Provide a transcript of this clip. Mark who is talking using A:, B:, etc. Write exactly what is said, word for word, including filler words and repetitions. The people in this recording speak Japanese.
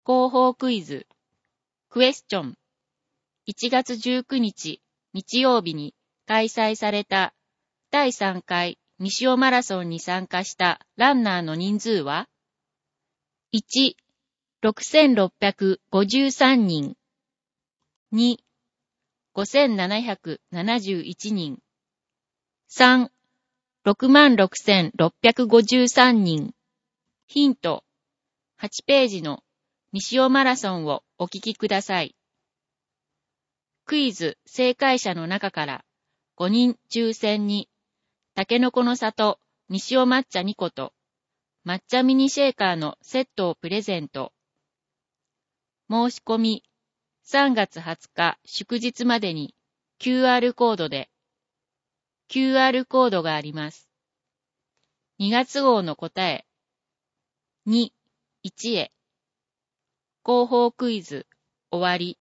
A: 広報クイズ、クエスチョン。いちがつじゅうくにち日曜日に開催されただいさんかい西尾マラソンに参加したランナーの人数は ?いち、ろくせんろっぴゃくごじゅうさんにん。に、ごせんななひゃくななじゅういちにん。さん、ろくまんろくせんろっぴゃくごじゅうさんにん。ヒント、はちページの西尾マラソンをお聞きください。クイズ正解者の中からごにん抽選に、たけのこの里西尾抹茶にこと抹茶ミニシェーカーのセットをプレゼント。申し込みさんがつはつか祝日までに キューアール コードで キューアール コードがあります。にがつ号の答えに、いちへ広報クイズ終わり。